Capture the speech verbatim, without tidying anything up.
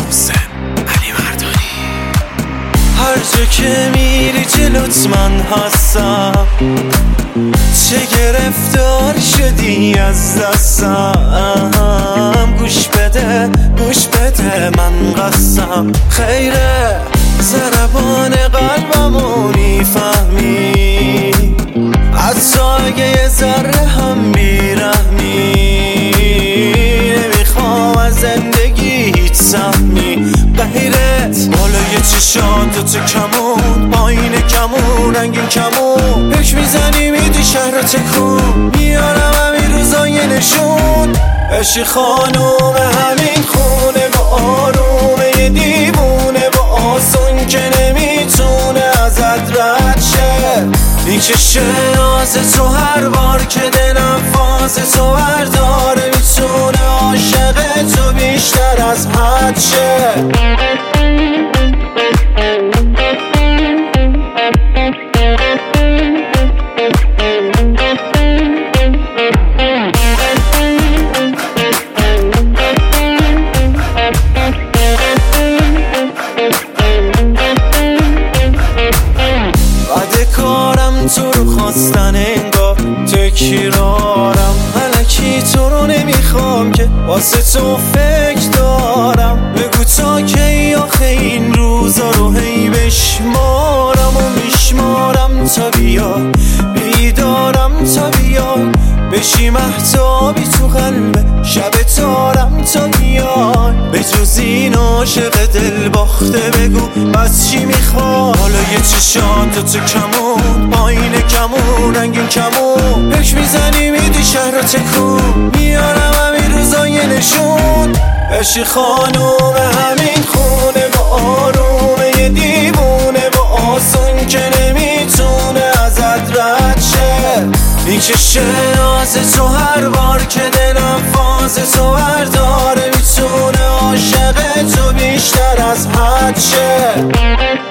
هر جا که میری جلوت من هستم، چه گرفتار شدی از دستم. گوش بده گوش بده من قسم، خیره ضربان قلبمو میفهمی، حتی اگه یه ذره هم بیرحمی. نمیخوام از زندگی هیچ سهمی، غیرت بالای چشات دوتا کمون، پایین کمون رنگین کمون، پک میزنی میدی شهر رو تکون. میارم همین روزای نشون، عشق خانوم همین خونه، با آرومه یه دیوونه، با آسون که نمیتونه ازت رد شه. میکشه ناز تو هر بار که دلم فاز تو برداره، میتونه عاشق تو بیشتر از حد شه. تو رو خواستن انگار تکرارم، الکی تو رو نمیخوام که واسه تو فکر دارم. بگو تا کی آخه این روزا رو هی بشمارم و میشمارم تا بیا بیدارم، تا بیا بشی مهتابی تو قلب شب تارم تا بیای. به جز این عاشق دل باخته بگو بس چی میخواد. حالا یه چشات دوتا کمون، پایین کمون رنگین کمون، پک میزنی میدی شهر رو تکون. میارم همین روزای نشون، عشق خانوم همین خونه، با آرومه یه دیوونه، با آسون که نمیتونه ازت رد شه. میکشه ناز تو هر بار که دلم فاز تو برداره، میتونه عاشق تو بیشتر از حد شه.